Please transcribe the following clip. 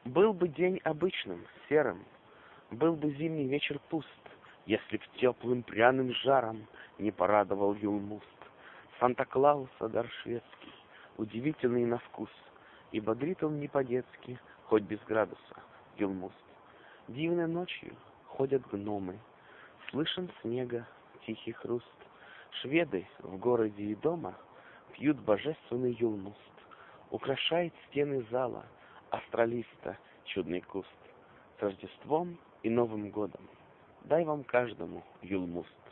Был бы день обычным, серым, был бы зимний вечер пуст, если б теплым пряным жаром не порадовал Юлмуст. Санта-Клауса дар шведский, удивительный на вкус, и бодрит он не по-детски, хоть без градуса, Юлмуст. Дивной ночью ходят гномы, слышен снега тихий хруст. Шведы в городе и дома пьют божественный Юлмуст. Украшает стены зала астралиста чудный куст. С Рождеством и Новым годом! Дай вам каждому Юлмуст.